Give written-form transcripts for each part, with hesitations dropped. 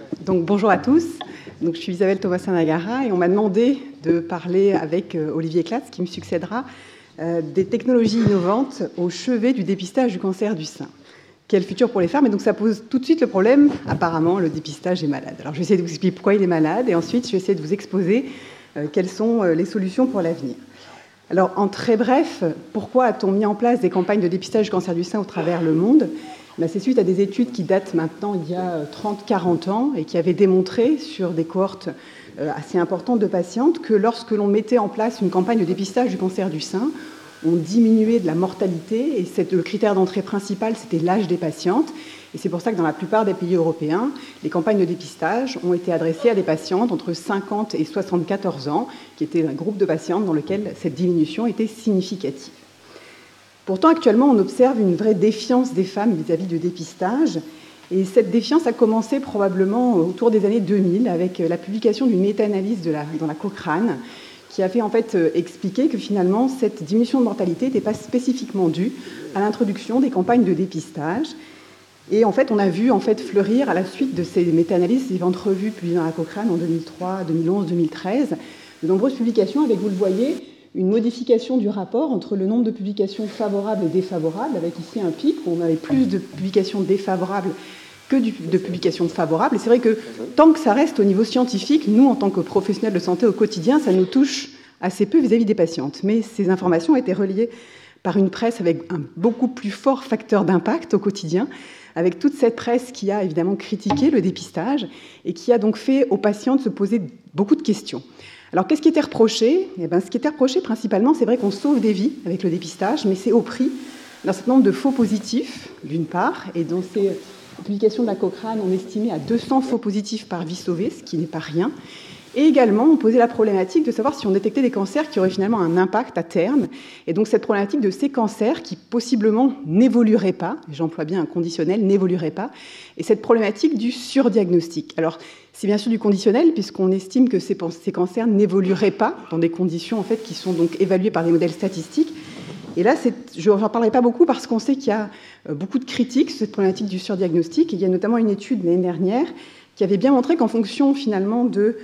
Donc bonjour à tous. Donc, je suis Isabelle Thomasin-Nagara et on m'a demandé de parler avec Olivier Clatz, qui me succédera, des technologies innovantes au chevet du dépistage du cancer du sein. Quel futur pour les femmes? Et donc ça pose tout de suite le problème, apparemment le dépistage est malade. Alors je vais essayer de vous expliquer pourquoi il est malade et ensuite je vais essayer de vous exposer quelles sont les solutions pour l'avenir. Alors en très bref, pourquoi a-t-on mis en place des campagnes de dépistage du cancer du sein au travers le monde? C'est suite à des études qui datent maintenant il y a 30-40 ans et qui avaient démontré sur des cohortes assez importantes de patientes que lorsque l'on mettait en place une campagne de dépistage du cancer du sein, on diminuait de la mortalité et le critère d'entrée principal, c'était l'âge des patientes. Et c'est pour ça que dans la plupart des pays européens, les campagnes de dépistage ont été adressées à des patientes entre 50 et 74 ans, qui étaient un groupe de patientes dans lequel cette diminution était significative. Pourtant, actuellement, on observe une vraie défiance des femmes vis-à-vis du dépistage. Et cette défiance a commencé probablement autour des années 2000 avec la publication d'une méta-analyse dans la Cochrane qui a fait en fait expliquer que finalement cette diminution de mortalité n'était pas spécifiquement due à l'introduction des campagnes de dépistage. Et en fait, on a vu en fait fleurir à la suite de ces méta-analyses, ces revues publiées dans la Cochrane en 2003, 2011, 2013, de nombreuses publications avec, vous le voyez, une modification du rapport entre le nombre de publications favorables et défavorables, avec ici un pic où on avait plus de publications défavorables que de publications favorables. Et c'est vrai que tant que ça reste au niveau scientifique, nous, en tant que professionnels de santé au quotidien, ça nous touche assez peu vis-à-vis des patientes. Mais ces informations ont été reliées par une presse avec un beaucoup plus fort facteur d'impact au quotidien, avec toute cette presse qui a évidemment critiqué le dépistage et qui a donc fait aux patientes se poser beaucoup de questions. Alors, qu'est-ce qui était reproché? Ce qui était reproché principalement, c'est vrai qu'on sauve des vies avec le dépistage, mais c'est au prix d'un certain nombre de faux positifs, d'une part, et dans ces publications de la Cochrane, on estimait à 200 faux positifs par vie sauvée, ce qui n'est pas rien. Et également, on posait la problématique de savoir si on détectait des cancers qui auraient finalement un impact à terme. Et donc, cette problématique de ces cancers qui possiblement n'évolueraient pas, j'emploie bien un conditionnel, n'évolueraient pas, et cette problématique du surdiagnostic. Alors, c'est bien sûr du conditionnel, puisqu'on estime que ces cancers n'évolueraient pas dans des conditions en fait, qui sont donc évaluées par des modèles statistiques. Et là, je n'en parlerai pas beaucoup parce qu'on sait qu'il y a beaucoup de critiques sur cette problématique du surdiagnostic. Et il y a notamment une étude l'année dernière qui avait bien montré qu'en fonction finalement de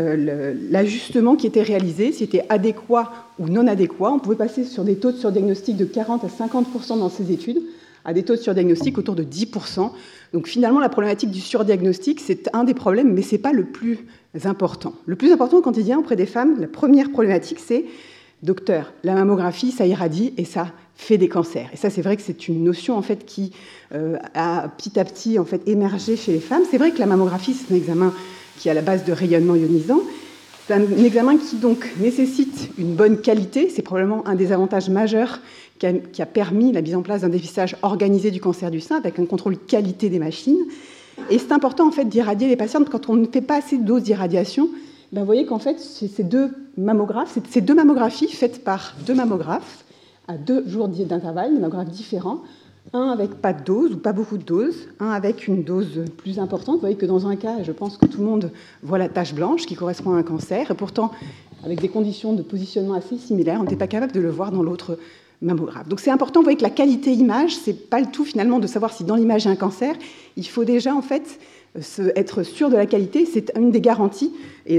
l'ajustement qui était réalisé, si c'était adéquat ou non adéquat, on pouvait passer sur des taux de surdiagnostic de 40 à 50% dans ces études, à des taux de surdiagnostic autour de 10%. Donc finalement, la problématique du surdiagnostic, c'est un des problèmes, mais ce n'est pas le plus important. Le plus important au quotidien auprès des femmes, la première problématique, c'est « Docteur, la mammographie, ça irradie et ça fait des cancers ». Et ça, c'est vrai que c'est une notion en fait, qui a petit à petit en fait, émergé chez les femmes. C'est vrai que la mammographie, c'est un examen qui est à la base de rayonnement ionisant. C'est un examen qui donc nécessite une bonne qualité. C'est probablement un des avantages majeurs qui a permis la mise en place d'un dépistage organisé du cancer du sein avec un contrôle qualité des machines. Et c'est important en fait d'irradier les patientes quand on ne fait pas assez de doses d'irradiation. Vous voyez qu'en fait, ces deux mammographies faites par deux mammographes à 2 jours d'intervalle, des mammographes différents, un avec pas de dose ou pas beaucoup de doses, un avec une dose plus importante. Vous voyez que dans un cas, je pense que tout le monde voit la tache blanche qui correspond à un cancer, et pourtant, avec des conditions de positionnement assez similaires, on n'était pas capable de le voir dans l'autre mammographe. Donc c'est important, vous voyez que la qualité image, c'est pas le tout finalement de savoir si dans l'image il y a un cancer. Il faut déjà en fait être sûr de la qualité, c'est une des garanties et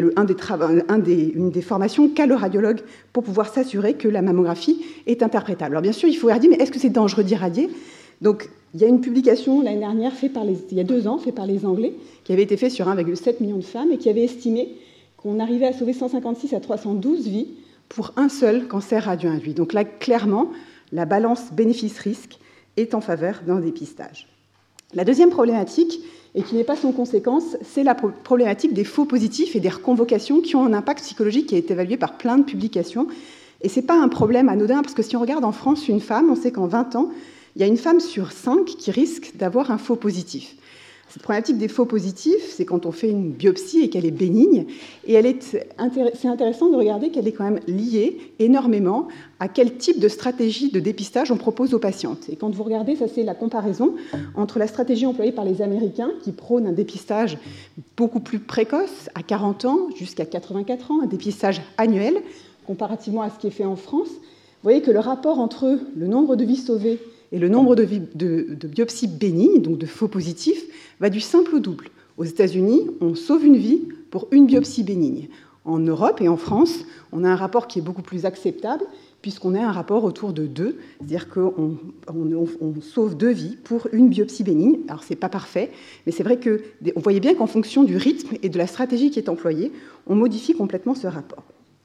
une des formations qu'a le radiologue pour pouvoir s'assurer que la mammographie est interprétable. Alors bien sûr, il faut irradier, mais est-ce que c'est dangereux d'irradier? Donc il y a une publication l'année dernière, il y a 2 ans, faite par les Anglais, qui avait été faite sur 1,7 million de femmes et qui avait estimé qu'on arrivait à sauver 156 à 312 vies pour un seul cancer radio-induit. Donc là, clairement, la balance bénéfice-risque est en faveur d'un dépistage. La deuxième problématique, et qui n'est pas sans conséquence, c'est la problématique des faux positifs et des reconvocations qui ont un impact psychologique qui a été évalué par plein de publications. Et ce n'est pas un problème anodin, parce que si on regarde en France une femme, on sait qu'en 20 ans, il y a une femme sur 5 qui risque d'avoir un faux positif. Cette problématique des faux positifs, c'est quand on fait une biopsie et qu'elle est bénigne. Et c'est intéressant de regarder qu'elle est quand même liée énormément à quel type de stratégie de dépistage on propose aux patientes. Et quand vous regardez, ça c'est la comparaison entre la stratégie employée par les Américains, qui prônent un dépistage beaucoup plus précoce, à 40 ans jusqu'à 84 ans, un dépistage annuel, comparativement à ce qui est fait en France. Vous voyez que le rapport entre le nombre de vies sauvées et le nombre de biopsies bénignes, donc de faux positifs, va du simple au double. Aux États-Unis, on sauve une vie pour une biopsie bénigne. En Europe et en France, on a un rapport qui est beaucoup plus acceptable, puisqu'on a un rapport autour de 2, c'est-à-dire qu'on sauve 2 vies pour une biopsie bénigne. Alors, ce n'est pas parfait, mais c'est vrai qu'on voyait bien qu'en fonction du rythme et de la stratégie qui est employée, on modifie complètement ce rapport.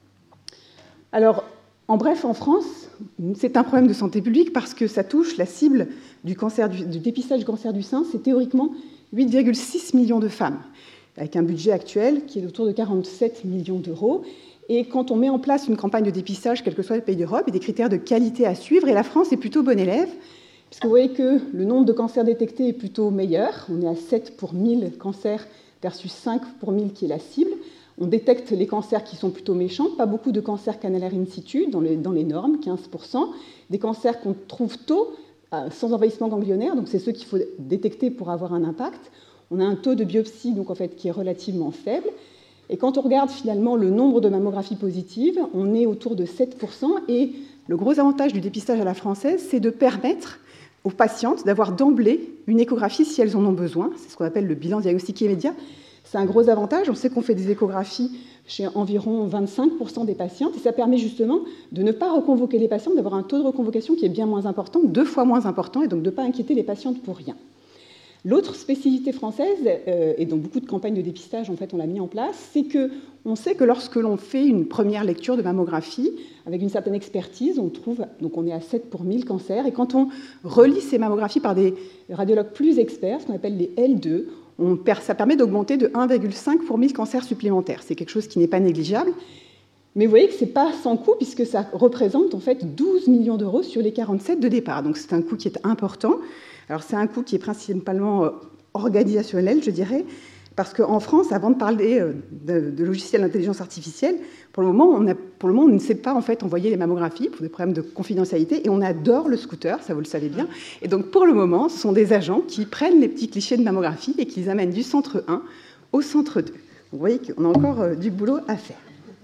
Alors, en bref, en France, c'est un problème de santé publique parce que ça touche la cible du dépistage du cancer du sein, c'est théoriquement 8,6 millions de femmes, avec un budget actuel qui est autour de 47 millions d'euros. Et quand on met en place une campagne de dépistage, quel que soit le pays d'Europe, il y a des critères de qualité à suivre, et la France est plutôt bon élève, puisque vous voyez que le nombre de cancers détectés est plutôt meilleur. On est à 7 pour 1000 cancers versus 5 pour 1000 qui est la cible. On détecte les cancers qui sont plutôt méchants, pas beaucoup de cancers canalaires in situ dans les normes, 15%, des cancers qu'on trouve tôt, sans envahissement ganglionnaire, donc c'est ceux qu'il faut détecter pour avoir un impact. On a un taux de biopsie donc, en fait, qui est relativement faible. Et quand on regarde finalement le nombre de mammographies positives, on est autour de 7%. Et le gros avantage du dépistage à la française, c'est de permettre aux patientes d'avoir d'emblée une échographie si elles en ont besoin. C'est ce qu'on appelle le bilan diagnostique immédiat. C'est un gros avantage. On sait qu'on fait des échographies chez environ 25% des patientes. Et ça permet justement de ne pas reconvoquer les patientes, d'avoir un taux de reconvocation qui est bien moins important, 2 fois moins important, et donc de ne pas inquiéter les patientes pour rien. L'autre spécificité française, et dans beaucoup de campagnes de dépistage, en fait, on l'a mis en place, c'est qu'on sait que lorsque l'on fait une première lecture de mammographie, avec une certaine expertise, on trouve, donc on est à 7 pour 1000 cancers, et quand on relie ces mammographies par des radiologues plus experts, ce qu'on appelle les L2, ça permet d'augmenter de 1,5 pour 1000 cancers supplémentaires. C'est quelque chose qui n'est pas négligeable. Mais vous voyez que ce n'est pas sans coût, puisque ça représente en fait 12 millions d'euros sur les 47 de départ. Donc c'est un coût qui est important. Alors c'est un coût qui est principalement organisationnel, je dirais, parce qu'en France, avant de parler de logiciels d'intelligence artificielle, pour le moment, on ne sait pas en fait envoyer les mammographies pour des problèmes de confidentialité, et on adore le scooter, ça vous le savez bien. Et donc pour le moment, ce sont des agents qui prennent les petits clichés de mammographie et qui les amènent du centre 1 au centre 2. Vous voyez qu'on a encore du boulot à faire.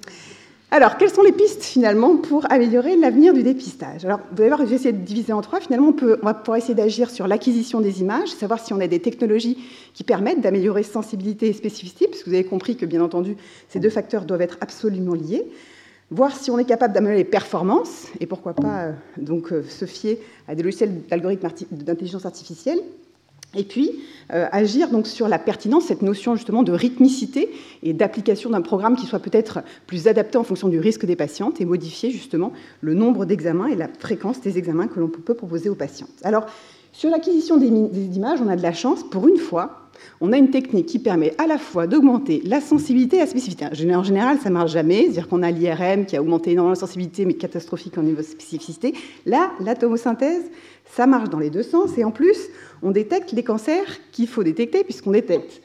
Alors, quelles sont les pistes, finalement, pour améliorer l'avenir du dépistage? Alors, vous allez voir, j'ai essayé de diviser en 3. Finalement, on va pouvoir essayer d'agir sur l'acquisition des images, savoir si on a des technologies qui permettent d'améliorer sensibilité et spécificité, puisque vous avez compris que, bien entendu, ces 2 facteurs doivent être absolument liés. Voir si on est capable d'améliorer les performances, et pourquoi pas se fier à des logiciels d'algorithmes d'intelligence artificielle. Et puis, agir donc sur la pertinence, cette notion justement de rythmicité et d'application d'un programme qui soit peut-être plus adapté en fonction du risque des patientes et modifier justement le nombre d'examens et la fréquence des examens que l'on peut proposer aux patientes. Alors, sur l'acquisition des images, on a de la chance. Pour une fois, on a une technique qui permet à la fois d'augmenter la sensibilité et la spécificité. En général, ça ne marche jamais. C'est-à-dire qu'on a l'IRM qui a augmenté énormément la sensibilité, mais catastrophique en niveau de spécificité. Là, la tomosynthèse, ça marche dans les 2 sens. Et en plus, on détecte les cancers qu'il faut détecter, puisqu'on détecte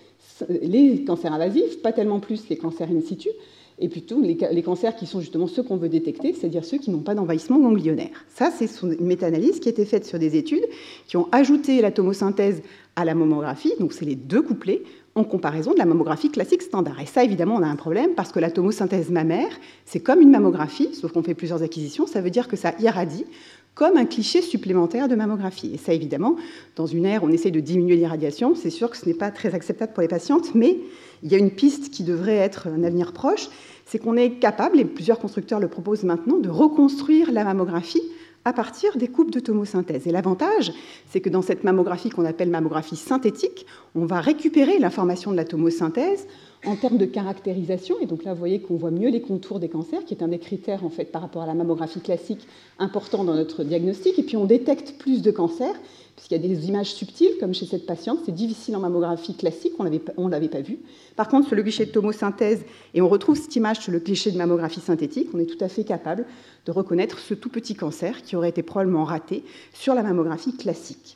les cancers invasifs, pas tellement plus les cancers in situ, et plutôt les cancers qui sont justement ceux qu'on veut détecter, c'est-à-dire ceux qui n'ont pas d'envahissement ganglionnaire. Ça, c'est une méta-analyse qui a été faite sur des études qui ont ajouté la tomosynthèse à la mammographie, donc c'est les 2 couplés, en comparaison de la mammographie classique standard. Et ça, évidemment, on a un problème, parce que la tomosynthèse mammaire, c'est comme une mammographie, sauf qu'on fait plusieurs acquisitions, ça veut dire que ça irradie comme un cliché supplémentaire de mammographie. Et ça, évidemment, dans une ère où on essaye de diminuer l'irradiation, c'est sûr que ce n'est pas très acceptable pour les patientes, mais il y a une piste qui devrait être un avenir proche, c'est qu'on est capable, et plusieurs constructeurs le proposent maintenant, de reconstruire la mammographie à partir des coupes de tomosynthèse. Et l'avantage, c'est que dans cette mammographie qu'on appelle mammographie synthétique, on va récupérer l'information de la tomosynthèse en termes de caractérisation. Et donc là, vous voyez qu'on voit mieux les contours des cancers, qui est un des critères en fait, par rapport à la mammographie classique important dans notre diagnostic. Et puis on détecte plus de cancers, puisqu'il y a des images subtiles, comme chez cette patiente. C'est difficile en mammographie classique, on ne l'avait pas vu. Par contre, sur le cliché de tomosynthèse, et on retrouve cette image sur le cliché de mammographie synthétique, on est tout à fait capable de reconnaître ce tout petit cancer qui aurait été probablement raté sur la mammographie classique.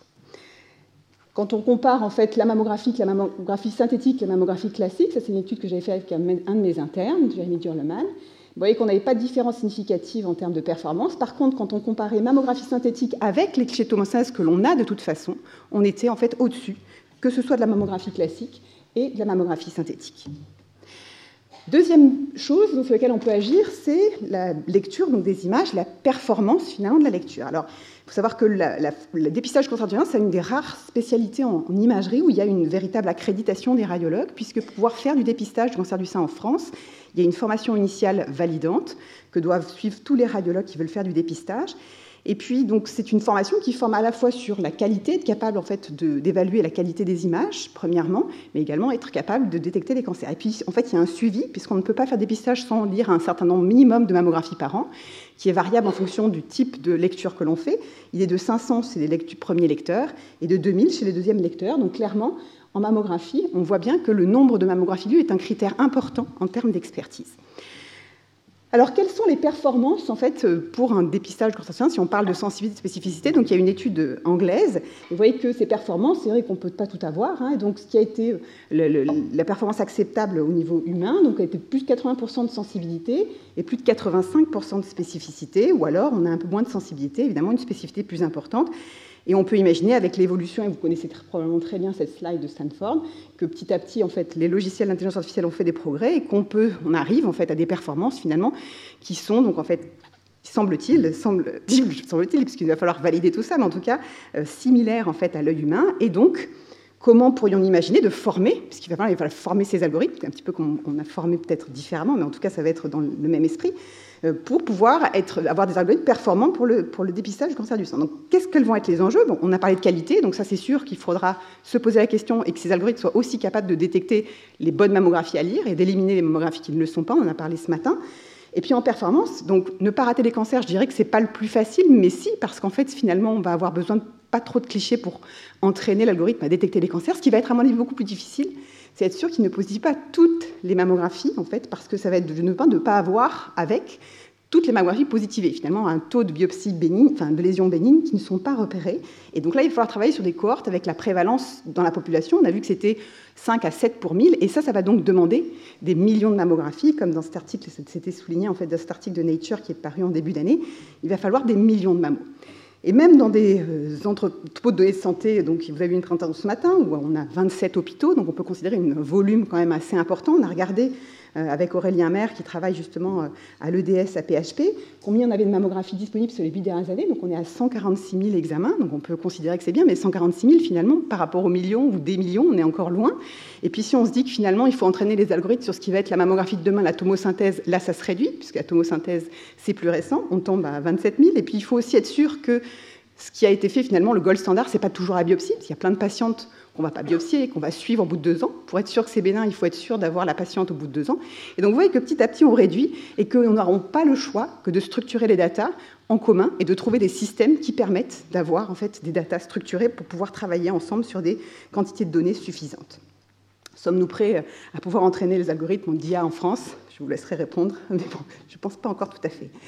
Quand on compare en fait la mammographie synthétique et la mammographie classique, ça c'est une étude que j'avais faite avec un de mes internes, Jérémy Durleman, vous voyez qu'on n'avait pas de différence significative en termes de performance. Par contre, quand on comparait mammographie synthétique avec les clichés de tomosynthèse que l'on a de toute façon, on était en fait au-dessus, que ce soit de la mammographie classique et de la mammographie synthétique. Deuxième chose sur laquelle on peut agir, c'est la lecture donc des images, la performance finalement de la lecture. Alors, il faut savoir que le dépistage du cancer du sein, c'est une des rares spécialités en imagerie où il y a une véritable accréditation des radiologues, puisque pour pouvoir faire du dépistage du cancer du sein en France, il y a une formation initiale validante que doivent suivre tous les radiologues qui veulent faire du dépistage. Et puis, donc, c'est une formation qui forme à la fois sur la qualité, être capable en fait, d'évaluer la qualité des images, premièrement, mais également être capable de détecter les cancers. Et puis, en fait, il y a un suivi, puisqu'on ne peut pas faire dépistage sans lire un certain nombre minimum de mammographies par an, qui est variable en fonction du type de lecture que l'on fait. Il est de 500 chez les premiers lecteurs et de 2000 chez les deuxièmes lecteurs. Donc, clairement, en mammographie, on voit bien que le nombre de mammographies lues est un critère important en termes d'expertise. Alors, quelles sont les performances en fait, pour un dépistage du cancer du sein si on parle de sensibilité et de spécificité? Donc, il y a une étude anglaise. Et vous voyez que ces performances, c'est vrai qu'on ne peut pas tout avoir. Hein, et donc, ce qui a été la performance acceptable au niveau humain, donc, a été plus de 80% de sensibilité et plus de 85% de spécificité. Ou alors, on a un peu moins de sensibilité, évidemment, une spécificité plus importante. Et on peut imaginer, avec l'évolution, et vous connaissez probablement très bien cette slide de Stanford, que petit à petit, en fait, les logiciels d'intelligence artificielle ont fait des progrès et qu'on arrive en fait, à des performances, finalement, qui sont, donc, en fait, semble-t-il, puisqu'il va falloir valider tout ça, mais en tout cas, similaires, en fait, à l'œil humain. Et donc, comment pourrions-nous imaginer de former, puisqu'il va falloir former ces algorithmes, un petit peu comme on a formé peut-être différemment, mais en tout cas, ça va être dans le même esprit, pour pouvoir avoir des algorithmes performants pour le dépistage du cancer du sein. Donc, qu'est-ce que vont être les enjeux? Bon, on a parlé de qualité, donc ça, c'est sûr qu'il faudra se poser la question et que ces algorithmes soient aussi capables de détecter les bonnes mammographies à lire et d'éliminer les mammographies qui ne le sont pas. On en a parlé ce matin. Et puis en performance, donc ne pas rater les cancers, je dirais que ce n'est pas le plus facile, mais si, parce qu'en fait, finalement, on va avoir besoin de pas trop de clichés pour entraîner l'algorithme à détecter les cancers. Ce qui va être, à mon avis, beaucoup plus difficile, c'est être sûr qu'il ne positive pas toutes les mammographies, en fait, parce que ça va être de ne pas avoir avec toutes les mammographies positivées, finalement, un taux de biopsie bénigne, enfin de lésions bénignes qui ne sont pas repérées. Et donc là, il va falloir travailler sur des cohortes avec la prévalence dans la population. On a vu que c'était 5 à 7 pour 1000, et ça va donc demander des millions de mammographies, comme dans cet article, c'était souligné en fait dans cet article de Nature qui est paru en début d'année. Il va falloir des millions de mammos. Et même dans des entrepôts de données de santé, donc vous avez eu une présentation ce matin, où on a 27 hôpitaux, donc on peut considérer un volume quand même assez important. On a regardé avec Aurélien Maire, qui travaille justement à l'EDS, à PHP, combien on avait de mammographies disponibles sur les 8 dernières années. Donc on est à 146 000 examens, donc on peut considérer que c'est bien, mais 146 000 finalement, par rapport aux millions ou des millions, on est encore loin. Et puis si on se dit que finalement il faut entraîner les algorithmes sur ce qui va être la mammographie de demain, la tomosynthèse, là ça se réduit, puisque la tomosynthèse c'est plus récent, on tombe à 27 000. Et puis il faut aussi être sûr que ce qui a été fait finalement, le gold standard, c'est pas toujours la biopsie, parce qu'il y a plein de patientes qu'on ne va pas biopsier et qu'on va suivre au bout de 2 ans. Pour être sûr que c'est bénin, il faut être sûr d'avoir la patiente au bout de 2 ans. Et donc vous voyez que petit à petit, on réduit et qu'on n'aura pas le choix que de structurer les datas en commun et de trouver des systèmes qui permettent d'avoir en fait, des datas structurées pour pouvoir travailler ensemble sur des quantités de données suffisantes. Sommes-nous prêts à pouvoir entraîner les algorithmes d'IA en France? Je vous laisserai répondre, mais bon, je ne pense pas encore tout à fait.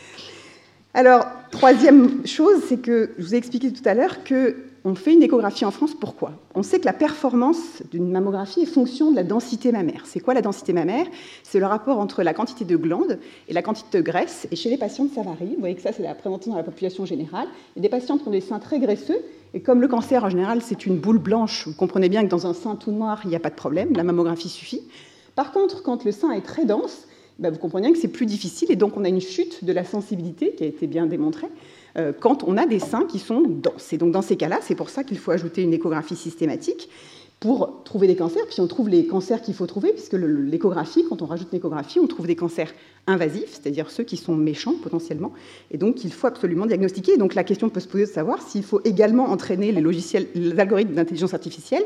Alors, troisième chose, c'est que je vous ai expliqué tout à l'heure qu'on fait une échographie en France. Pourquoi? On sait que la performance d'une mammographie est fonction de la densité mammaire. C'est quoi la densité mammaire? C'est le rapport entre la quantité de glandes et la quantité de graisse. Et chez les patientes, ça varie. Vous voyez que ça, c'est la présentation dans la population générale. Il y a des patientes qui ont des seins très graisseux. Et comme le cancer, en général, c'est une boule blanche, vous comprenez bien que dans un sein tout noir, il n'y a pas de problème. La mammographie suffit. Par contre, quand le sein est très dense, vous comprenez bien que c'est plus difficile et donc on a une chute de la sensibilité qui a été bien démontrée quand on a des seins qui sont denses. Et donc dans ces cas-là, c'est pour ça qu'il faut ajouter une échographie systématique pour trouver des cancers. Puis on trouve les cancers qu'il faut trouver, puisque l'échographie, quand on rajoute une échographie, on trouve des cancers invasifs, c'est-à-dire ceux qui sont méchants potentiellement, et donc il faut absolument diagnostiquer. Et donc la question peut se poser de savoir s'il faut également entraîner les algorithmes d'intelligence artificielle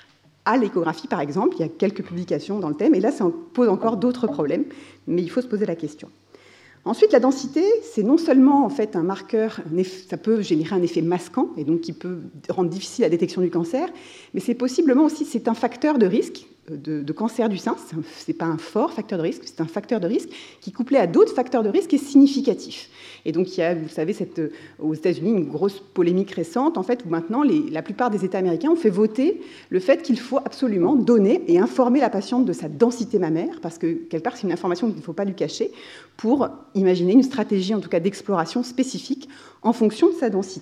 à l'échographie, par exemple. Il y a quelques publications dans le thème, et là, ça pose encore d'autres problèmes, mais il faut se poser la question. Ensuite, la densité, c'est non seulement en fait, un marqueur, ça peut générer un effet masquant, et donc qui peut rendre difficile la détection du cancer, mais c'est possiblement aussi, c'est un facteur de risque de cancer du sein. Ce n'est pas un fort facteur de risque, c'est un facteur de risque qui, couplé à d'autres facteurs de risque, est significatif. Et donc, il y a, vous savez, aux États-Unis, une grosse polémique récente, en fait, où maintenant, la plupart des États américains ont fait voter le fait qu'il faut absolument donner et informer la patiente de sa densité mammaire, parce que, quelque part, c'est une information qu'il ne faut pas lui cacher, pour imaginer une stratégie, en tout cas, d'exploration spécifique en fonction de sa densité.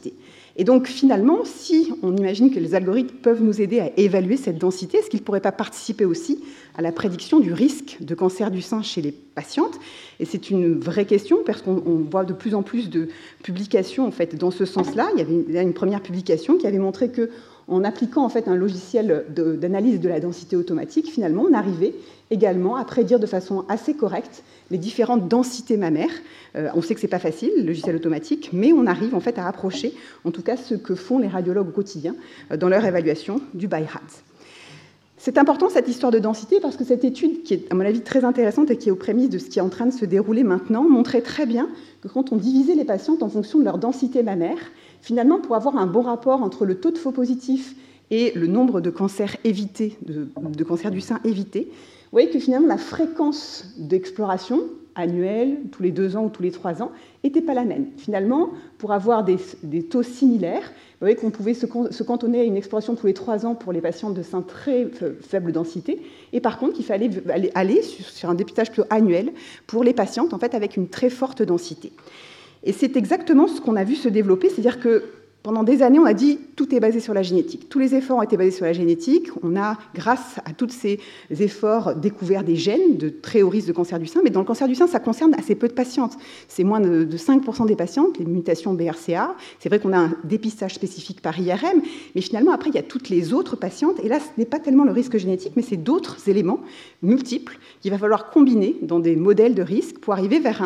Et donc finalement, si on imagine que les algorithmes peuvent nous aider à évaluer cette densité, est-ce qu'ils ne pourraient pas participer aussi à la prédiction du risque de cancer du sein chez les patientes? Et c'est une vraie question parce qu'on voit de plus en plus de publications en fait, dans ce sens-là. Il y avait une première publication qui avait montré que en appliquant en fait un logiciel d'analyse de la densité automatique, finalement, on arrivait également à prédire de façon assez correcte les différentes densités mammaires. On sait que ce n'est pas facile, le logiciel automatique, mais on arrive en fait à approcher, en tout cas, ce que font les radiologues au quotidien dans leur évaluation du BI-RADS. C'est important, cette histoire de densité, parce que cette étude, qui est à mon avis très intéressante et qui est aux prémices de ce qui est en train de se dérouler maintenant, montrait très bien que quand on divisait les patientes en fonction de leur densité mammaire, finalement, pour avoir un bon rapport entre le taux de faux positifs et le nombre de cancers évités, de cancers du sein évités, vous voyez que finalement, la fréquence d'exploration annuelle, tous les 2 ans ou tous les 3 ans, n'était pas la même. Finalement, pour avoir des taux similaires, vous voyez qu'on pouvait se cantonner à une exploration tous les 3 ans pour les patientes de sein très faible densité, et par contre, il fallait aller sur un dépistage plutôt annuel pour les patientes en fait, avec une très forte densité. Et c'est exactement ce qu'on a vu se développer, c'est-à-dire que pendant des années, on a dit tout est basé sur la génétique. Tous les efforts ont été basés sur la génétique. On a, grâce à tous ces efforts, découvert des gènes de très haut risque de cancer du sein. Mais dans le cancer du sein, ça concerne assez peu de patientes. C'est moins de 5% des patientes, les mutations BRCA. C'est vrai qu'on a un dépistage spécifique par IRM. Mais finalement, après, il y a toutes les autres patientes. Et là, ce n'est pas tellement le risque génétique, mais c'est d'autres éléments multiples qu'il va falloir combiner dans des modèles de risque pour arriver vers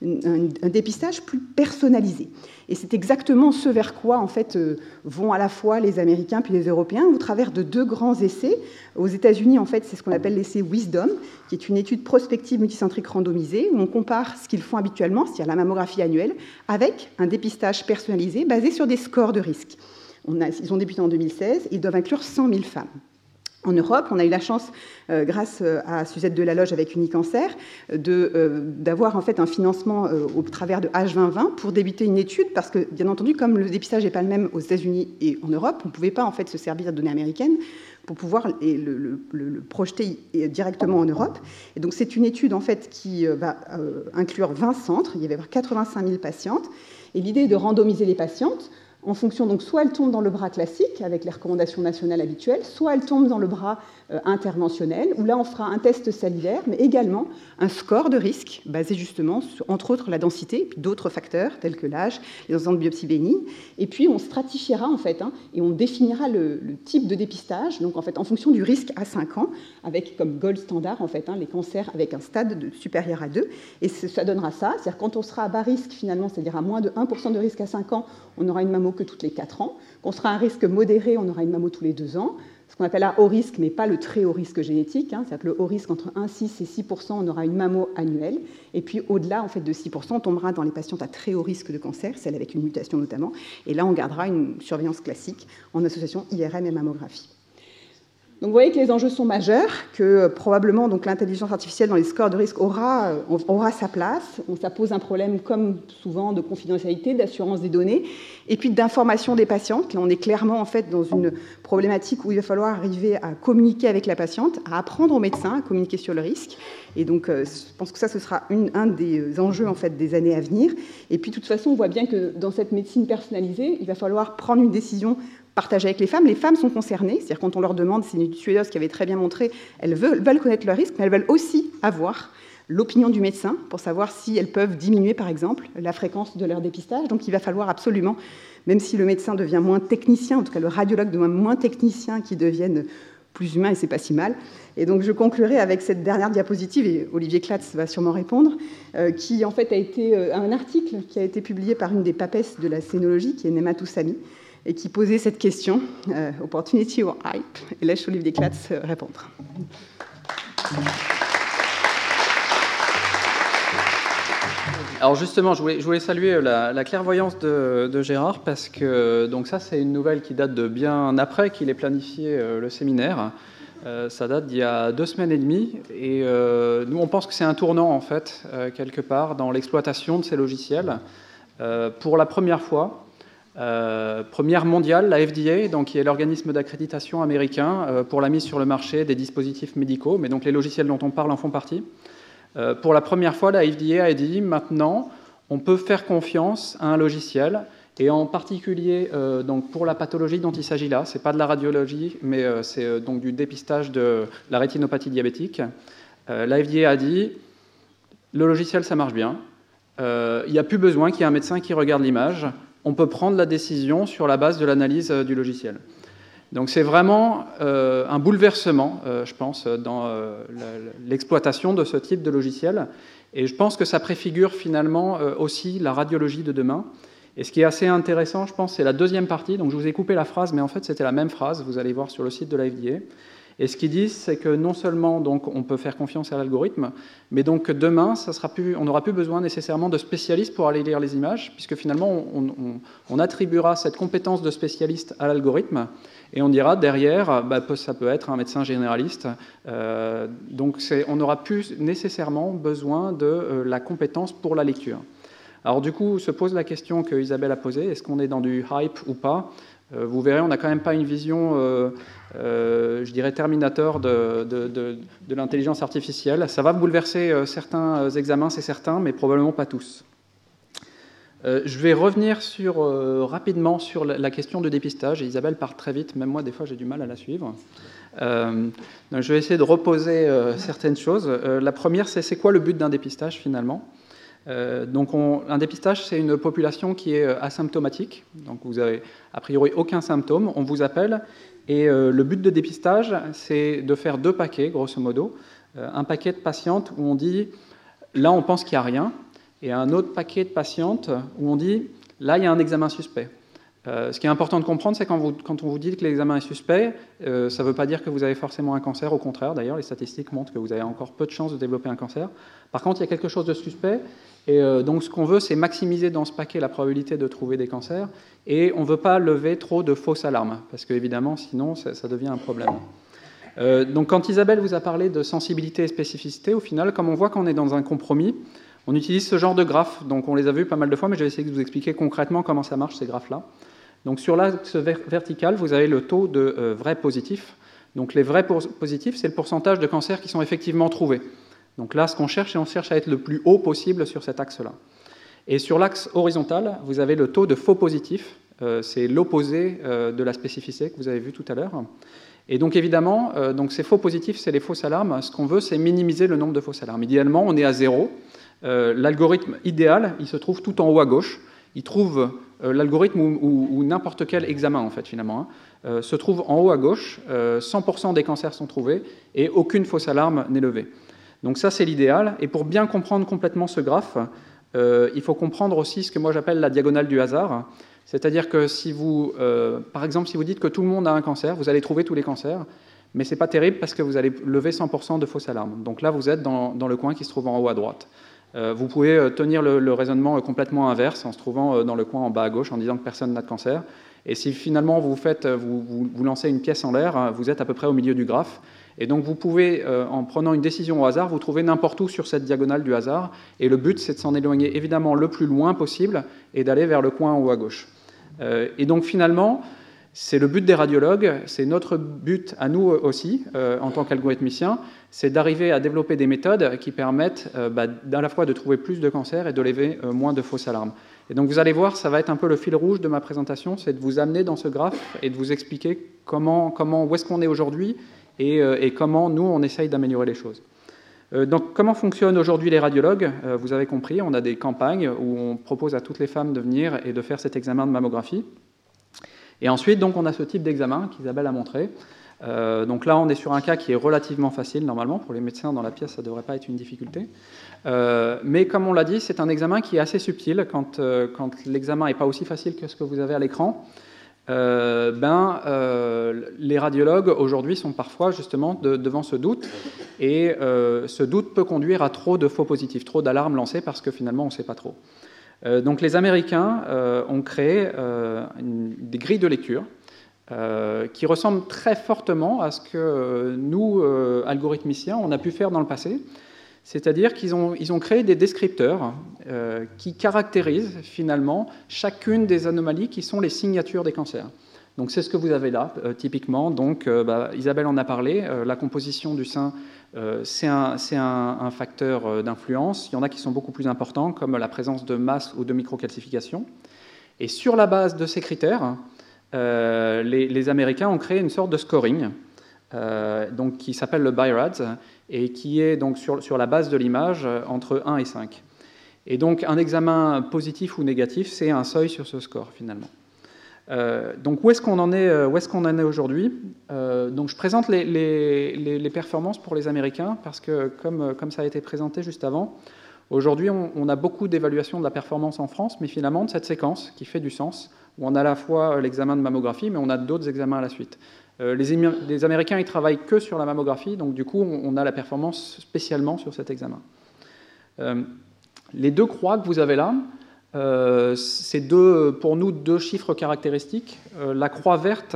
un dépistage plus personnalisé. Et c'est exactement ce vers quoi en fait, vont à la fois les Américains puis les Européens au travers de 2 grands essais. Aux États-Unis, en fait, c'est ce qu'on appelle l'essai WISDOM, qui est une étude prospective multicentrique randomisée où on compare ce qu'ils font habituellement, c'est-à-dire la mammographie annuelle, avec un dépistage personnalisé basé sur des scores de risque. Ils ont débuté en 2016 et ils doivent inclure 100 000 femmes. En Europe, on a eu la chance, grâce à Suzette Delaloge avec Unicancer, d'avoir en fait un financement au travers de H2020 pour débuter une étude, parce que, bien entendu, comme le dépistage n'est pas le même aux États-Unis et en Europe, on ne pouvait pas en fait se servir de données américaines pour pouvoir le projeter directement en Europe. Et donc, c'est une étude en fait qui va inclure 20 centres. Il va y avoir 85 000 patientes. Et l'idée est de randomiser les patientes en fonction, donc soit elles tombent dans le bras classique avec les recommandations nationales habituelles, soit elles tombent dans le bras interventionnel, où là on fera un test salivaire, mais également un score de risque basé justement sur, entre autres, la densité, puis d'autres facteurs tels que l'âge, les enzymes de biopsie bénigne, et puis on stratifiera en fait, et on définira le type de dépistage, donc en fait en fonction du risque à 5 ans, avec comme gold standard en fait les cancers avec un stade supérieur à 2, et ça donnera ça, c'est-à-dire quand on sera à bas risque finalement, c'est-à-dire à moins de 1% de risque à 5 ans, on aura une mammo que toutes les 4 ans. Quand on sera à un risque modéré, on aura une mammo tous les 2 ans. Ce qu'on appelle à haut risque, mais pas le très haut risque génétique. C'est-à-dire que le haut risque, entre 1,6 et 6%, on aura une mammo annuelle. Et puis au-delà en fait, de 6%, on tombera dans les patientes à très haut risque de cancer, celles avec une mutation notamment. Et là, on gardera une surveillance classique en association IRM et mammographie. Donc vous voyez que les enjeux sont majeurs, que probablement donc, l'intelligence artificielle dans les scores de risque aura sa place. Ça pose un problème, comme souvent, de confidentialité, d'assurance des données, et puis d'information des patientes. Là, on est clairement en fait, dans une problématique où il va falloir arriver à communiquer avec la patiente, à apprendre aux médecins à communiquer sur le risque. Et donc, je pense que ça, ce sera un des enjeux en fait, des années à venir. Et puis, de toute façon, on voit bien que dans cette médecine personnalisée, il va falloir prendre une décision partagée avec les femmes. Les femmes sont concernées, c'est-à-dire quand on leur demande, c'est une étude suédoise qui avait très bien montré, elles veulent connaître leur risque, mais elles veulent aussi avoir l'opinion du médecin pour savoir si elles peuvent diminuer, par exemple, la fréquence de leur dépistage. Donc il va falloir absolument, même si le médecin devient moins technicien, en tout cas le radiologue devient moins technicien, qu'il devienne plus humain, et c'est pas si mal. Et donc je conclurai avec cette dernière diapositive, et Olivier Klatz va sûrement répondre, qui en fait a été un article qui a été publié par une des papesses de la scénologie, qui est Nema Toussami, et qui posait cette question, opportunity or hype, et laisse Olivier Klatz répondre. Alors justement, je voulais saluer la clairvoyance de Gérard, parce que donc ça, c'est une nouvelle qui date de bien après qu'il ait planifié le séminaire. Ça date d'il y a 2 semaines et demie, et nous, on pense que c'est un tournant, en fait, quelque part, dans l'exploitation de ces logiciels. Pour la première fois, première mondiale, la FDA, donc, qui est l'organisme d'accréditation américain pour la mise sur le marché des dispositifs médicaux, mais donc les logiciels dont on parle en font partie. Pour la première fois, la FDA a dit, maintenant, on peut faire confiance à un logiciel Et en particulier, donc pour la pathologie dont il s'agit là, ce n'est pas de la radiologie, mais c'est donc du dépistage de la rétinopathie diabétique. La FDA a dit, le logiciel, ça marche bien. Il n'y a plus besoin qu'il y ait un médecin qui regarde l'image. On peut prendre la décision sur la base de l'analyse du logiciel. Donc c'est vraiment un bouleversement, je pense, dans l'exploitation de ce type de logiciel. Et je pense que ça préfigure finalement aussi la radiologie de demain. Et ce qui est assez intéressant, je pense, c'est la deuxième partie. Donc je vous ai coupé la phrase, mais en fait c'était la même phrase, vous allez voir sur le site de la FDA. Et ce qu'ils disent, c'est que non seulement donc, on peut faire confiance à l'algorithme, mais donc demain, on n'aura plus besoin nécessairement de spécialistes pour aller lire les images, puisque finalement on attribuera cette compétence de spécialiste à l'algorithme, et on dira derrière, ça peut être un médecin généraliste. Donc on n'aura plus nécessairement besoin de la compétence pour la lecture. Alors du coup, se pose la question que Isabelle a posée, est-ce qu'on est dans du hype ou pas ? Vous verrez, on n'a quand même pas une vision, je dirais, Terminator de l'intelligence artificielle. Ça va bouleverser certains examens, c'est certain, mais probablement pas tous. Je vais revenir rapidement sur la question de dépistage. Et Isabelle part très vite, même moi, des fois, j'ai du mal à la suivre. Donc, je vais essayer de reposer certaines choses. La première, c'est quoi le but d'un dépistage, finalement ? Donc un dépistage, c'est une population qui est asymptomatique, donc vous avez a priori aucun symptôme, on vous appelle, et le but de dépistage, c'est de faire 2 paquets, grosso modo, un paquet de patientes où on dit, là on pense qu'il n'y a rien, et un autre paquet de patientes où on dit, là il y a un examen suspect. Ce qui est important de comprendre, c'est quand on vous dit que l'examen est suspect, ça ne veut pas dire que vous avez forcément un cancer, au contraire, d'ailleurs, les statistiques montrent que vous avez encore peu de chances de développer un cancer. Par contre, il y a quelque chose de suspect, et donc ce qu'on veut, c'est maximiser dans ce paquet la probabilité de trouver des cancers, et on ne veut pas lever trop de fausses alarmes, parce qu'évidemment, sinon, ça devient un problème. Donc quand Isabelle vous a parlé de sensibilité et spécificité, au final, comme on voit qu'on est dans un compromis, on utilise ce genre de graphes, donc on les a vus pas mal de fois, mais je vais essayer de vous expliquer concrètement comment ça marche, ces graphes-là. Donc sur l'axe vertical, vous avez le taux de vrais positifs. Donc les vrais positifs, c'est le pourcentage de cancers qui sont effectivement trouvés. Donc là, ce qu'on cherche, c'est on cherche à être le plus haut possible sur cet axe-là. Et sur l'axe horizontal, vous avez le taux de faux positifs. C'est l'opposé de la spécificité que vous avez vu tout à l'heure. Et donc évidemment, donc ces faux positifs, c'est les fausses alarmes. Ce qu'on veut, c'est minimiser le nombre de fausses alarmes. Idéalement, on est à 0. L'algorithme idéal, il se trouve tout en haut à gauche. Il trouve l'algorithme ou n'importe quel examen, en fait, finalement, se trouve en haut à gauche. 100% des cancers sont trouvés et aucune fausse alarme n'est levée. Donc ça, c'est l'idéal. Et pour bien comprendre complètement ce graphe, il faut comprendre aussi ce que moi j'appelle la diagonale du hasard. C'est-à-dire que si vous, par exemple, si vous dites que tout le monde a un cancer, vous allez trouver tous les cancers, mais ce n'est pas terrible parce que vous allez lever 100% de fausses alarmes. Donc là, vous êtes dans le coin qui se trouve en haut à droite. Vous pouvez tenir le raisonnement complètement inverse en se trouvant dans le coin en bas à gauche en disant que personne n'a de cancer. Et si finalement vous lancez une pièce en l'air, vous êtes à peu près au milieu du graphe. Et donc vous pouvez, en prenant une décision au hasard, vous trouver n'importe où sur cette diagonale du hasard. Et le but, c'est de s'en éloigner évidemment le plus loin possible et d'aller vers le coin en haut à gauche. Et donc finalement, c'est le but des radiologues, c'est notre but à nous aussi, en tant qu'algorithmiciens, c'est d'arriver à développer des méthodes qui permettent à la fois de trouver plus de cancers et de lever moins de fausses alarmes. Et donc vous allez voir, ça va être un peu le fil rouge de ma présentation, c'est de vous amener dans ce graphe et de vous expliquer où est-ce qu'on est aujourd'hui et comment nous, on essaye d'améliorer les choses. Donc comment fonctionnent aujourd'hui les radiologues ? Vous avez compris, on a des campagnes où on propose à toutes les femmes de venir et de faire cet examen de mammographie. Et ensuite, donc, on a ce type d'examen qu'Isabelle a montré. Donc là, on est sur un cas qui est relativement facile, normalement. Pour les médecins dans la pièce, ça ne devrait pas être une difficulté. Mais comme on l'a dit, c'est un examen qui est assez subtil. Quand l'examen n'est pas aussi facile que ce que vous avez à l'écran, les radiologues, aujourd'hui, sont parfois justement devant ce doute. Et ce doute peut conduire à trop de faux positifs, trop d'alarmes lancées parce que finalement, on ne sait pas trop. Donc les Américains ont créé des grilles de lecture qui ressemblent très fortement à ce que nous, algorithmiciens, on a pu faire dans le passé. C'est-à-dire qu'ils ont créé des descripteurs qui caractérisent finalement chacune des anomalies qui sont les signatures des cancers. Donc c'est ce que vous avez là, typiquement. Donc Isabelle en a parlé, la composition du sein, c'est un facteur d'influence. Il y en a qui sont beaucoup plus importants, comme la présence de masse ou de microcalcification. Et sur la base de ces critères, les Américains ont créé une sorte de scoring donc, qui s'appelle le BI-RADS et qui est donc sur la base de l'image entre 1 et 5. Et donc un examen positif ou négatif, c'est un seuil sur ce score finalement. Donc où est-ce qu'on en est aujourd'hui? Donc je présente les performances pour les Américains parce que comme ça a été présenté juste avant, aujourd'hui on a beaucoup d'évaluations de la performance en France, mais finalement de cette séquence qui fait du sens, où on a à la fois l'examen de mammographie, mais on a d'autres examens à la suite. Les Américains ils travaillent que sur la mammographie, donc du coup on a la performance spécialement sur cet examen. Les deux croix que vous avez là, c'est pour nous deux chiffres caractéristiques. La croix verte,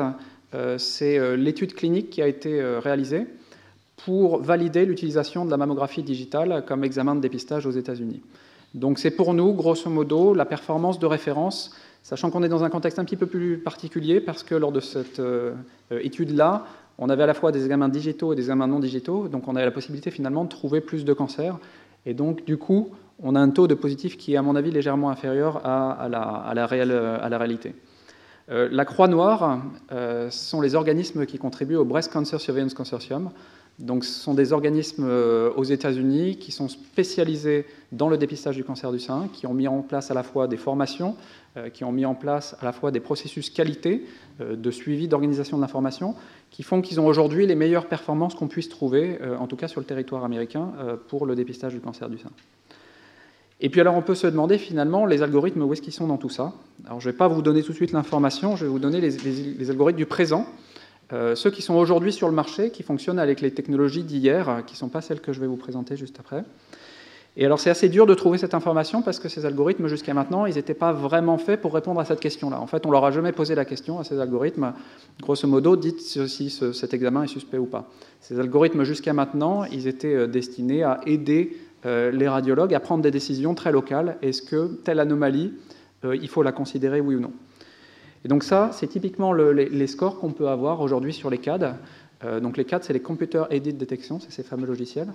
c'est l'étude clinique qui a été réalisée pour valider l'utilisation de la mammographie digitale comme examen de dépistage aux États-Unis. Donc c'est pour nous, grosso modo, la performance de référence, sachant qu'on est dans un contexte un petit peu plus particulier, parce que lors de cette étude-là, on avait à la fois des examens digitaux et des examens non digitaux, donc on avait la possibilité finalement de trouver plus de cancers. Et donc, du coup, on a un taux de positif qui est, à mon avis, légèrement inférieur à la réalité. La croix noire, ce sont les organismes qui contribuent au Breast Cancer Surveillance Consortium. Donc, ce sont des organismes aux États-Unis qui sont spécialisés dans le dépistage du cancer du sein, qui ont mis en place à la fois des formations, qui ont mis en place à la fois des processus qualité de suivi, d'organisation de l'information, qui font qu'ils ont aujourd'hui les meilleures performances qu'on puisse trouver, en tout cas sur le territoire américain, pour le dépistage du cancer du sein. Et puis alors on peut se demander finalement les algorithmes, où est-ce qu'ils sont dans tout ça? Alors je ne vais pas vous donner tout de suite l'information, je vais vous donner les algorithmes du présent, ceux qui sont aujourd'hui sur le marché, qui fonctionnent avec les technologies d'hier, qui ne sont pas celles que je vais vous présenter juste après. Et alors c'est assez dur de trouver cette information parce que ces algorithmes jusqu'à maintenant, ils n'étaient pas vraiment faits pour répondre à cette question-là. En fait, on ne leur a jamais posé la question à ces algorithmes, grosso modo, dites si cet examen est suspect ou pas. Ces algorithmes jusqu'à maintenant, ils étaient destinés à aider les radiologues à prendre des décisions très locales. Est-ce que telle anomalie, il faut la considérer, oui ou non? Et donc ça, c'est typiquement les scores qu'on peut avoir aujourd'hui sur les CAD. Donc les CAD, c'est les Computer Aided Detection, c'est ces fameux logiciels.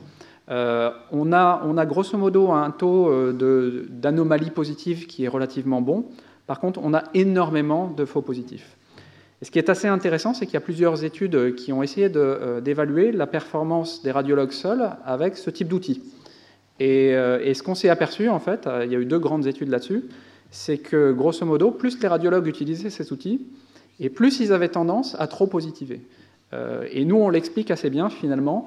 On a grosso modo un taux d'anomalie positive qui est relativement bon. Par contre, on a énormément de faux positifs. Et ce qui est assez intéressant, c'est qu'il y a plusieurs études qui ont essayé d'évaluer la performance des radiologues seuls avec ce type d'outils. Et ce qu'on s'est aperçu, en fait, il y a eu 2 grandes études là-dessus, c'est que, grosso modo, plus les radiologues utilisaient ces outils, et plus ils avaient tendance à trop positiver. Et nous, on l'explique assez bien, finalement.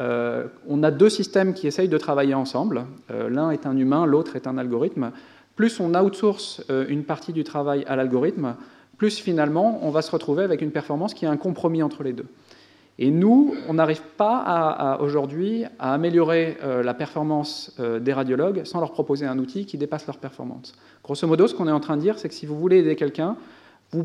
On a 2 systèmes qui essayent de travailler ensemble. L'un est un humain, l'autre est un algorithme. Plus on outsource une partie du travail à l'algorithme, plus, finalement, on va se retrouver avec une performance qui est un compromis entre les 2. Et nous, on n'arrive pas aujourd'hui à améliorer la performance des radiologues sans leur proposer un outil qui dépasse leur performance. Grosso modo, ce qu'on est en train de dire, c'est que si vous voulez aider quelqu'un, vous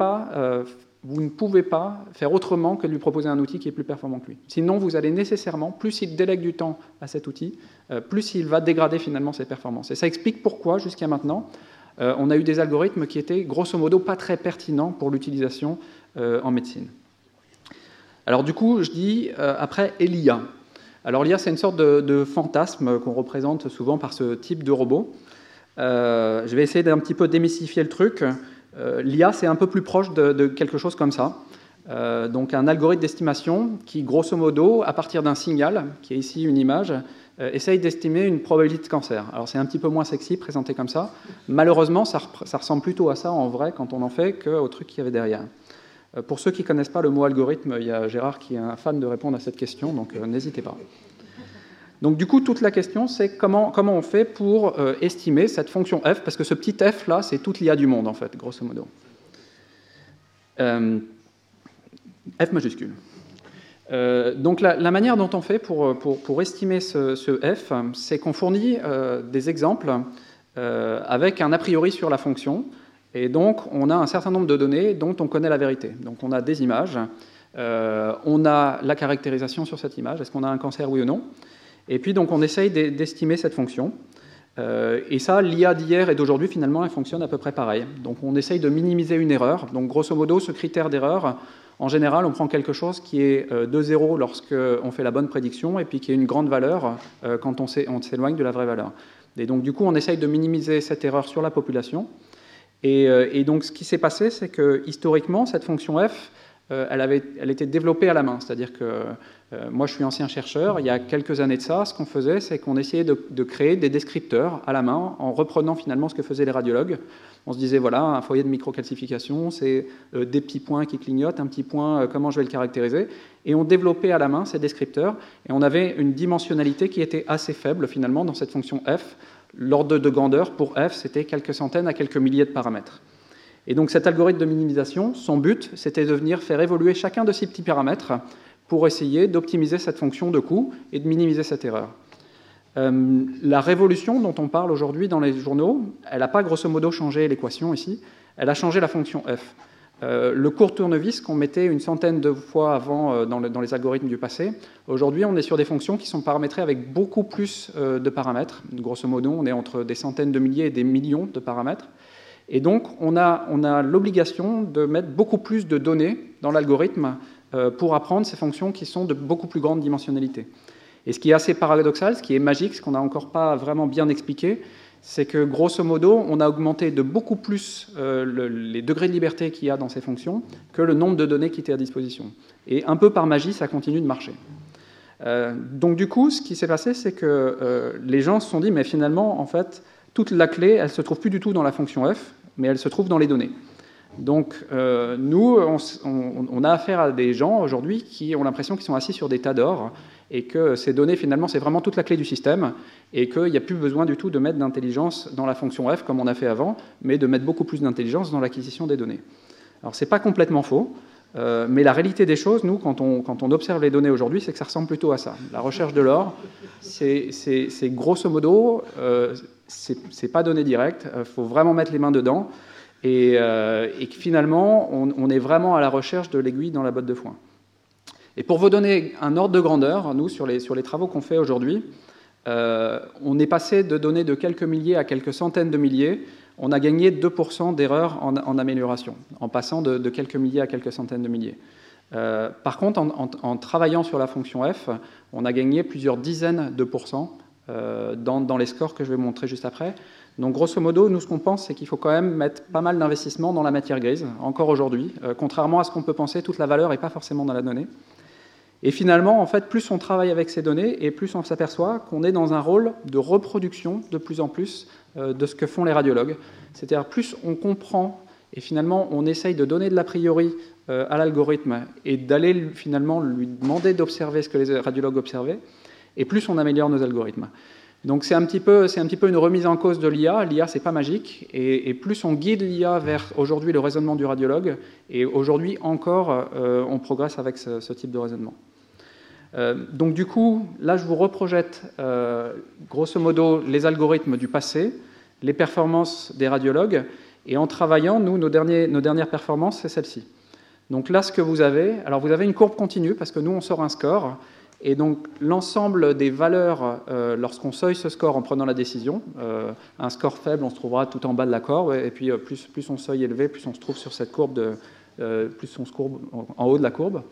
ne pouvez pas faire autrement que de lui proposer un outil qui est plus performant que lui. Sinon, vous allez nécessairement, plus il délègue du temps à cet outil, plus il va dégrader finalement ses performances. Et ça explique pourquoi, jusqu'à maintenant, on a eu des algorithmes qui étaient, grosso modo, pas très pertinents pour l'utilisation en médecine. Alors du coup, je dis après l'IA. Alors l'IA, c'est une sorte de fantasme qu'on représente souvent par ce type de robot. Je vais essayer d'un petit peu démystifier le truc. L'IA, c'est un peu plus proche de quelque chose comme ça. Donc un algorithme d'estimation qui, grosso modo, à partir d'un signal, qui est ici une image, essaye d'estimer une probabilité de cancer. Alors c'est un petit peu moins sexy présenté comme ça. Malheureusement, ça ressemble plutôt à ça en vrai quand on en fait qu'au truc qu'il y avait derrière. Pour ceux qui ne connaissent pas le mot algorithme, il y a Gérard qui est un fan de répondre à cette question, donc n'hésitez pas. Donc du coup, toute la question, c'est comment on fait pour estimer cette fonction f, parce que ce petit f là, c'est toute l'IA du monde en fait, grosso modo. F majuscule. Donc la manière dont on fait pour estimer ce f, c'est qu'on fournit des exemples avec un a priori sur la fonction. Et donc, on a un certain nombre de données dont on connaît la vérité. Donc, on a des images, on a la caractérisation sur cette image, est-ce qu'on a un cancer, oui ou non? Et puis, donc, on essaye d'estimer cette fonction. Et ça, l'IA d'hier et d'aujourd'hui, finalement, elle fonctionne à peu près pareil. Donc, on essaye de minimiser une erreur. Donc, grosso modo, ce critère d'erreur, en général, on prend quelque chose qui est de 0 lorsqu'on fait la bonne prédiction, et puis qui est une grande valeur quand on s'éloigne de la vraie valeur. Et donc, du coup, on essaye de minimiser cette erreur sur la population. Et donc, ce qui s'est passé, c'est que historiquement, cette fonction f, elle était développée à la main. C'est-à-dire que moi, je suis ancien chercheur. Il y a quelques années de ça, ce qu'on faisait, c'est qu'on essayait de créer des descripteurs à la main en reprenant finalement ce que faisaient les radiologues. On se disait, voilà, un foyer de microcalcification, c'est des petits points qui clignotent, un petit point, comment je vais le caractériser. Et on développait à la main ces descripteurs. Et on avait une dimensionnalité qui était assez faible finalement dans cette fonction f. L'ordre de grandeur pour f, c'était quelques centaines à quelques milliers de paramètres. Et donc cet algorithme de minimisation, son but, c'était de venir faire évoluer chacun de ces petits paramètres pour essayer d'optimiser cette fonction de coût et de minimiser cette erreur. La révolution dont on parle aujourd'hui dans les journaux, elle n'a pas grosso modo changé l'équation ici, elle a changé la fonction f. Le court tournevis qu'on mettait une centaine de fois avant dans les algorithmes du passé, aujourd'hui on est sur des fonctions qui sont paramétrées avec beaucoup plus de paramètres. Grosso modo, on est entre des centaines de milliers et des millions de paramètres. Et donc, on a l'obligation de mettre beaucoup plus de données dans l'algorithme pour apprendre ces fonctions qui sont de beaucoup plus grande dimensionnalité. Et ce qui est assez paradoxal, ce qui est magique, ce qu'on n'a encore pas vraiment bien expliqué, c'est que, grosso modo, on a augmenté de beaucoup plus les degrés de liberté qu'il y a dans ces fonctions que le nombre de données qui étaient à disposition. Et un peu par magie, ça continue de marcher. Donc, du coup, ce qui s'est passé, c'est que les gens se sont dit, mais finalement, en fait, toute la clé, elle ne se trouve plus du tout dans la fonction f, mais elle se trouve dans les données. Donc, nous, on a affaire à des gens aujourd'hui qui ont l'impression qu'ils sont assis sur des tas d'or et que ces données, finalement, c'est vraiment toute la clé du système et qu'il n'y a plus besoin du tout de mettre d'intelligence dans la fonction f comme on a fait avant, mais de mettre beaucoup plus d'intelligence dans l'acquisition des données. Alors, ce n'est pas complètement faux, mais la réalité des choses, nous, quand on observe les données aujourd'hui, c'est que ça ressemble plutôt à ça. La recherche de l'or, c'est grosso modo, c'est pas donné direct, il faut vraiment mettre les mains dedans, et que finalement, on est vraiment à la recherche de l'aiguille dans la botte de foin. Et pour vous donner un ordre de grandeur, nous, sur les travaux qu'on fait aujourd'hui, on est passé de données de quelques milliers à quelques centaines de milliers. On a gagné 2% d'erreurs en amélioration, en passant de quelques milliers à quelques centaines de milliers. Par contre, en travaillant sur la fonction f, on a gagné plusieurs dizaines de pourcents dans les scores que je vais vous montrer juste après. Donc, grosso modo, nous, ce qu'on pense, c'est qu'il faut quand même mettre pas mal d'investissement dans la matière grise, encore aujourd'hui. Contrairement à ce qu'on peut penser, toute la valeur n'est pas forcément dans la donnée. Et finalement, en fait, plus on travaille avec ces données, et plus on s'aperçoit qu'on est dans un rôle de reproduction de plus en plus de ce que font les radiologues. C'est-à-dire, plus on comprend, et finalement, on essaye de donner de l'a priori à l'algorithme, et d'aller finalement lui demander d'observer ce que les radiologues observaient, et plus on améliore nos algorithmes. Donc c'est un petit peu une remise en cause de l'IA. L'IA, c'est pas magique, et plus on guide l'IA vers aujourd'hui le raisonnement du radiologue, et aujourd'hui encore, on progresse avec ce type de raisonnement. Donc du coup, là je vous reprojette grosso modo les algorithmes du passé, les performances des radiologues, et en travaillant, nous, nos dernières performances, c'est celle-ci. Donc là, ce que vous avez, alors vous avez une courbe continue, parce que nous, on sort un score, et donc l'ensemble des valeurs, lorsqu'on seuille ce score en prenant la décision, un score faible, on se trouvera tout en bas de la courbe, et puis plus on seuille élevé, plus on se trouve sur cette courbe, plus on se courbe en haut de la courbe.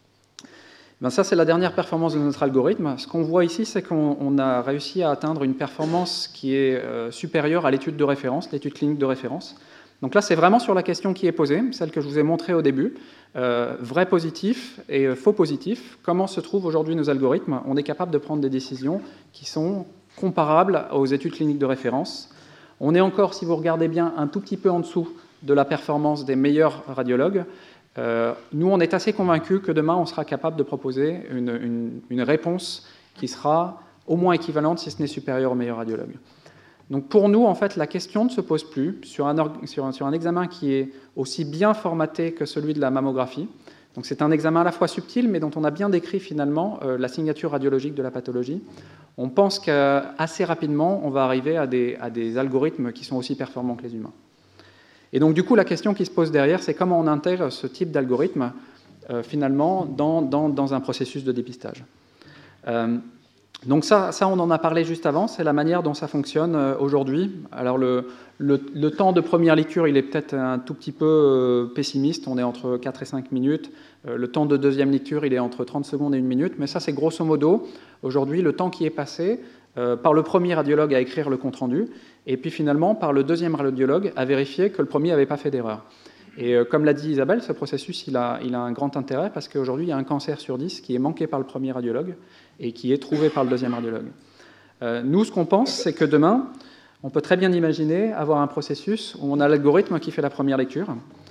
Ben ça, c'est la dernière performance de notre algorithme. Ce qu'on voit ici, c'est qu'on a réussi à atteindre une performance qui est supérieure à l'étude de référence, l'étude clinique de référence. Donc là, c'est vraiment sur la question qui est posée, celle que je vous ai montrée au début. Vrai positif et faux positif. Comment se trouvent aujourd'hui nos algorithmes? On est capable de prendre des décisions qui sont comparables aux études cliniques de référence. On est encore, si vous regardez bien, un tout petit peu en dessous de la performance des meilleurs radiologues. Nous, on est assez convaincus que demain, on sera capable de proposer une réponse qui sera au moins équivalente, si ce n'est supérieure aux meilleurs radiologues. Donc pour nous, en fait, la question ne se pose plus sur un examen qui est aussi bien formaté que celui de la mammographie. Donc c'est un examen à la fois subtil, mais dont on a bien décrit finalement la signature radiologique de la pathologie. On pense qu'assez rapidement, on va arriver à des algorithmes qui sont aussi performants que les humains. Et donc du coup, la question qui se pose derrière, c'est comment on intègre ce type d'algorithme finalement dans un processus de dépistage. Donc ça, on en a parlé juste avant, c'est la manière dont ça fonctionne aujourd'hui. Alors le temps de première lecture, il est peut-être un tout petit peu pessimiste, on est entre 4 et 5 minutes. Le temps de deuxième lecture, il est entre 30 secondes et 1 minute, mais ça c'est grosso modo, aujourd'hui, le temps qui est passé par le premier radiologue à écrire le compte-rendu, et puis finalement par le deuxième radiologue à vérifier que le premier n'avait pas fait d'erreur. Et comme l'a dit Isabelle, ce processus, il a un grand intérêt parce qu'aujourd'hui, il y a un cancer sur 10 qui est manqué par le premier radiologue et qui est trouvé par le deuxième radiologue. Nous, ce qu'on pense, c'est que demain, on peut très bien imaginer avoir un processus où on a l'algorithme qui fait la première lecture.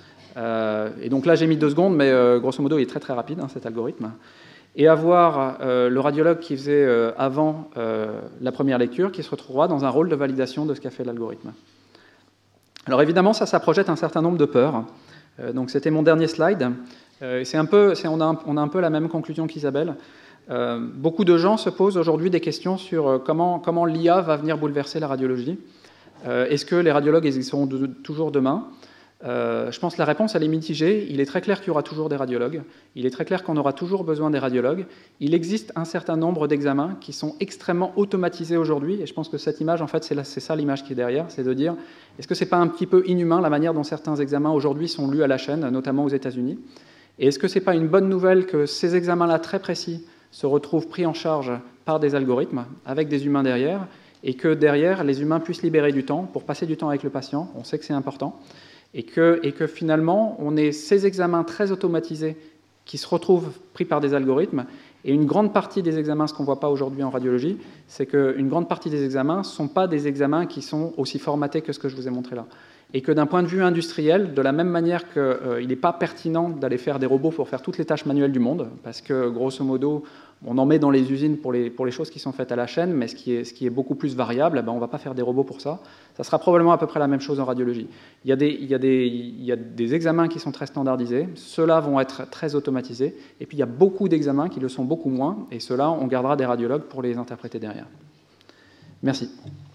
Et donc là, j'ai mis 2 secondes, mais grosso modo, il est très très rapide, cet algorithme. Et avoir le radiologue qui faisait avant la première lecture qui se retrouvera dans un rôle de validation de ce qu'a fait l'algorithme. Alors évidemment, ça projette un certain nombre de peurs. Donc c'était mon dernier slide. On a un peu la même conclusion qu'Isabelle. Beaucoup de gens se posent aujourd'hui des questions sur comment l'IA va venir bouleverser la radiologie. Est-ce que les radiologues existeront toujours demain ? Je pense que la réponse, elle est mitigée. Il est très clair qu'il y aura toujours des radiologues. Il est très clair qu'on aura toujours besoin des radiologues. Il existe un certain nombre d'examens qui sont extrêmement automatisés aujourd'hui. Et je pense que cette image, en fait, c'est ça l'image qui est derrière. C'est de dire, est-ce que ce n'est pas un petit peu inhumain la manière dont certains examens aujourd'hui sont lus à la chaîne, notamment aux États-Unis ? Et est-ce que ce n'est pas une bonne nouvelle que ces examens-là très précis se retrouvent pris en charge par des algorithmes, avec des humains derrière, et que derrière, les humains puissent libérer du temps pour passer du temps avec le patient ? On sait que c'est important. Et que finalement, on ait ces examens très automatisés qui se retrouvent pris par des algorithmes. Et une grande partie des examens, ce qu'on ne voit pas aujourd'hui en radiologie, c'est qu'une grande partie des examens ne sont pas des examens qui sont aussi formatés que ce que je vous ai montré là. Et que d'un point de vue industriel, de la même manière qu'il n'est pas pertinent d'aller faire des robots pour faire toutes les tâches manuelles du monde, parce que grosso modo, on en met dans les usines pour les choses qui sont faites à la chaîne, mais ce qui est beaucoup plus variable, on ne va pas faire des robots pour ça. Ça sera probablement à peu près la même chose en radiologie. Il y a des examens qui sont très standardisés, ceux-là vont être très automatisés, et puis il y a beaucoup d'examens qui le sont beaucoup moins, et ceux-là, on gardera des radiologues pour les interpréter derrière. Merci.